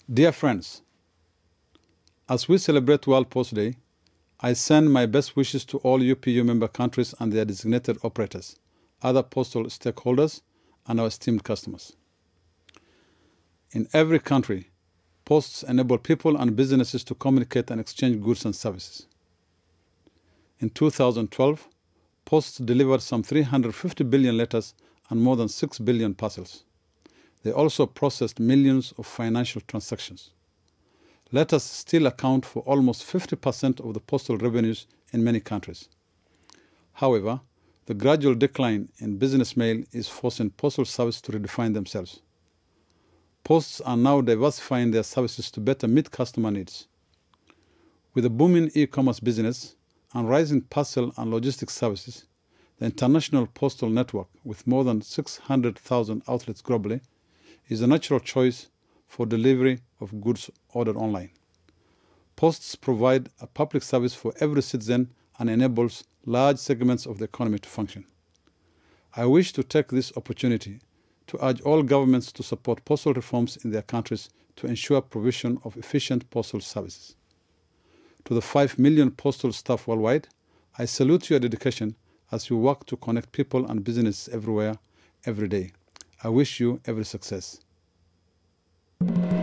Dear friends, as we celebrate World Post Day, I send my best wishes to all UPU member countries and their designated operators, other postal stakeholders, and our esteemed customers. In every country, posts enable people and businesses to communicate and exchange goods and services. In 2012, posts delivered some 350 billion letters and more than 6 billion parcels. They also processed millions of financial transactions. Letters still account for almost 50% of the postal revenues in many countries. However, the gradual decline in business mail is forcing postal service to redefine themselves. Posts are now diversifying their services to better meet customer needs. With a booming e-commerce business and rising parcel and logistics services, the International Postal Network, with more than 600,000 outlets globally, is a natural choice for delivery of goods ordered online. Posts provide a public service for every citizen and enables large segments of the economy to function. I wish to take this opportunity to urge all governments to support postal reforms in their countries to ensure provision of efficient postal services. To the 5 million postal staff worldwide, I salute your dedication as you work to connect people and businesses everywhere, every day. I wish you every success.